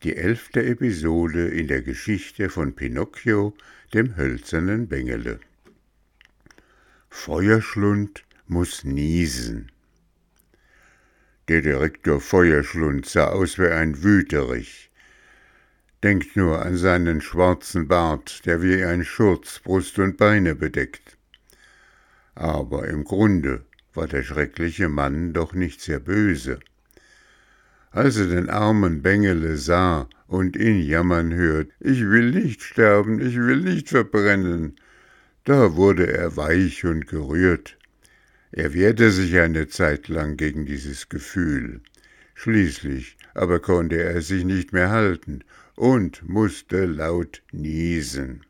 Die 11. Episode in der Geschichte von Pinocchio, dem hölzernen Bengele. Feuerschlund muss niesen. Der Direktor Feuerschlund sah aus wie ein Wüterich. Denkt nur an seinen schwarzen Bart, der wie ein Schurz Brust und Beine bedeckt. Aber im Grunde war der schreckliche Mann doch nicht sehr böse. Als er den armen Bengele sah und ihn jammern hört, »Ich will nicht sterben, ich will nicht verbrennen«, da wurde er weich und gerührt. Er wehrte sich eine Zeit lang gegen dieses Gefühl. Schließlich aber konnte er sich nicht mehr halten und musste laut niesen.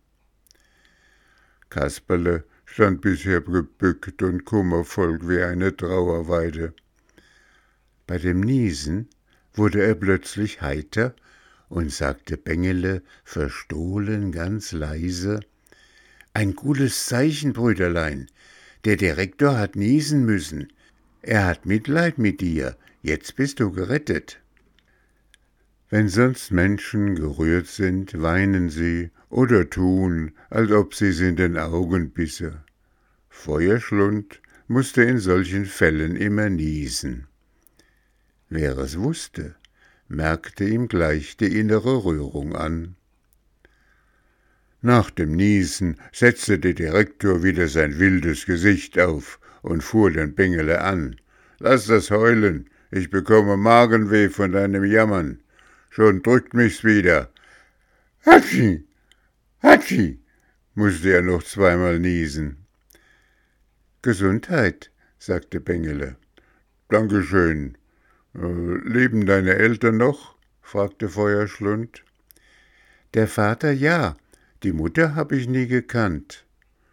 Kasperle stand bisher gebückt und kummervoll wie eine Trauerweide. Bei dem Niesen wurde er plötzlich heiter und sagte Bengele verstohlen ganz leise: »Ein gutes Zeichen, Brüderlein. Der Direktor hat niesen müssen. Er hat Mitleid mit dir. Jetzt bist du gerettet.« Wenn sonst Menschen gerührt sind, weinen sie oder tun, als ob sie's in den Augen bisse. Feuerschlund musste in solchen Fällen immer niesen. Wer es wusste, merkte ihm gleich die innere Rührung an. Nach dem Niesen setzte der Direktor wieder sein wildes Gesicht auf und fuhr den Bengele an. »Lass das heulen, ich bekomme Magenweh von deinem Jammern. Schon drückt mich's wieder.« »Hatschi, Hatschi«, musste er noch zweimal niesen. »Gesundheit«, sagte Bengele. »Dankeschön. Leben deine Eltern noch?« fragte Feuerschlund. »Der Vater ja, die Mutter hab ich nie gekannt.«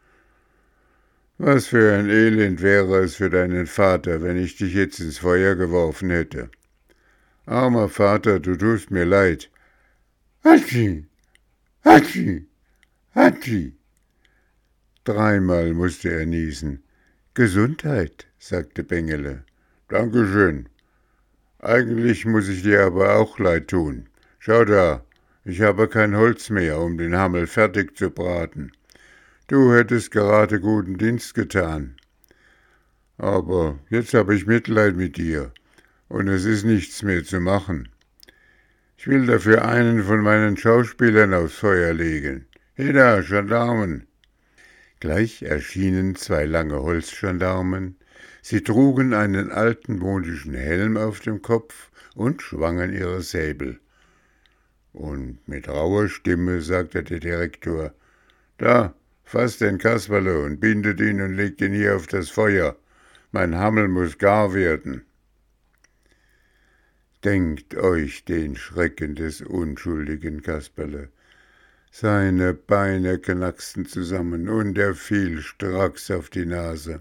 »Was für ein Elend wäre es für deinen Vater, wenn ich dich jetzt ins Feuer geworfen hätte. Armer Vater, du tust mir leid. Hatschi, Hatschi, Hatschi.« Dreimal musste er niesen. »Gesundheit«, sagte Bengele. »Dankeschön. Eigentlich muss ich dir aber auch leid tun. Schau da, ich habe kein Holz mehr, um den Hammel fertig zu braten. Du hättest gerade guten Dienst getan. Aber jetzt habe ich Mitleid mit dir, und es ist nichts mehr zu machen. Ich will dafür einen von meinen Schauspielern aufs Feuer legen. Heda, Gendarmen!« Gleich erschienen 2 lange Holzgendarmen. Sie trugen einen altmodischen Helm auf dem Kopf und schwangen ihre Säbel. Und mit rauer Stimme sagte der Direktor: »Da, fasst den Kasperle und bindet ihn und legt ihn hier auf das Feuer. Mein Hammel muss gar werden.« Denkt euch den Schrecken des unschuldigen Kasperle. Seine Beine knacksten zusammen und er fiel stracks auf die Nase.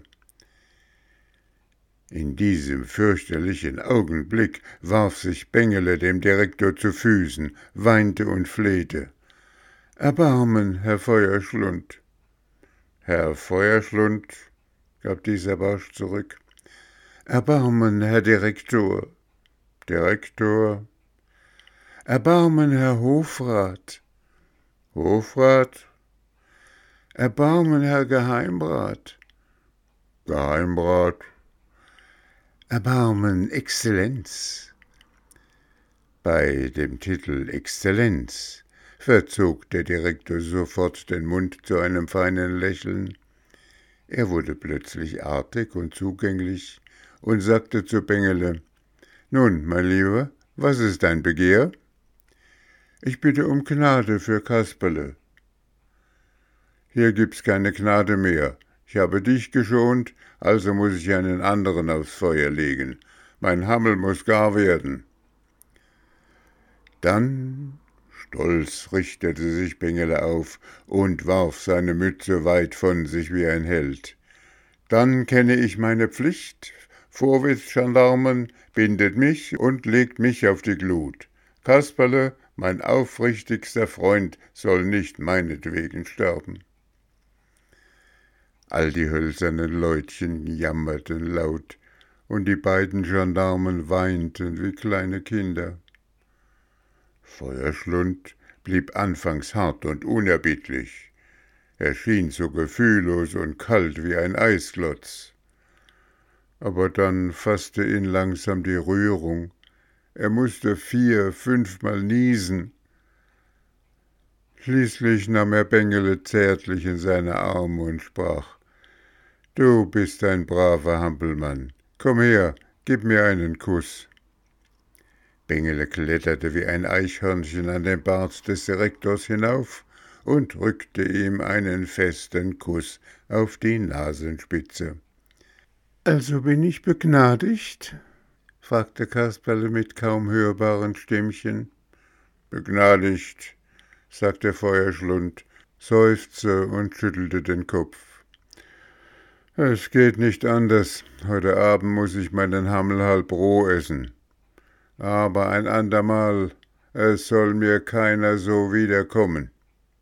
In diesem fürchterlichen Augenblick warf sich Bengele dem Direktor zu Füßen, weinte und flehte. »Erbarmen, Herr Feuerschlund!« »Herr Feuerschlund«, gab dieser barsch zurück. »Erbarmen, Herr Direktor!« »Direktor!« »Erbarmen, Herr Hofrat!« »Hofrat!« »Erbarmen, Herr Geheimrat!« »Geheimrat!« »Erbarmen, Exzellenz!« Bei dem Titel Exzellenz verzog der Direktor sofort den Mund zu einem feinen Lächeln. Er wurde plötzlich artig und zugänglich und sagte zu Bengele: »Nun, mein Lieber, was ist dein Begehr?« »Ich bitte um Gnade für Kasperle.« »Hier gibt's keine Gnade mehr. Ich habe dich geschont, also muss ich einen anderen aufs Feuer legen. Mein Hammel muss gar werden.« Dann stolz richtete sich Bengele auf und warf seine Mütze weit von sich wie ein Held. »Dann kenne ich meine Pflicht. Vorwärts, Gendarmen, bindet mich und legt mich auf die Glut. Kasperle, mein aufrichtigster Freund, soll nicht meinetwegen sterben.« All die hölzernen Leutchen jammerten laut, und die beiden Gendarmen weinten wie kleine Kinder. Feuerschlund blieb anfangs hart und unerbittlich. Er schien so gefühllos und kalt wie ein Eisklotz. Aber dann fasste ihn langsam die Rührung. Er musste 4-, 5-mal niesen. Schließlich nahm er Bengele zärtlich in seine Arme und sprach: »Du bist ein braver Hampelmann. Komm her, gib mir einen Kuss.« Bengele kletterte wie ein Eichhörnchen an den Bart des Direktors hinauf und drückte ihm einen festen Kuss auf die Nasenspitze. »Also bin ich begnadigt?« fragte Kasperle mit kaum hörbaren Stimmchen. »Begnadigt«, sagte Feuerschlund, seufzte und schüttelte den Kopf. »Es geht nicht anders. Heute Abend muß ich meinen Hammel halb roh essen. Aber ein andermal, es soll mir keiner so wiederkommen.«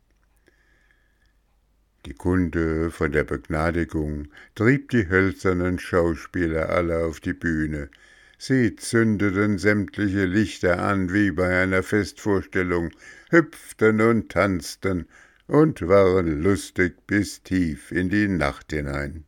Die Kunde von der Begnadigung trieb die hölzernen Schauspieler alle auf die Bühne. Sie zündeten sämtliche Lichter an wie bei einer Festvorstellung, hüpften und tanzten und waren lustig bis tief in die Nacht hinein.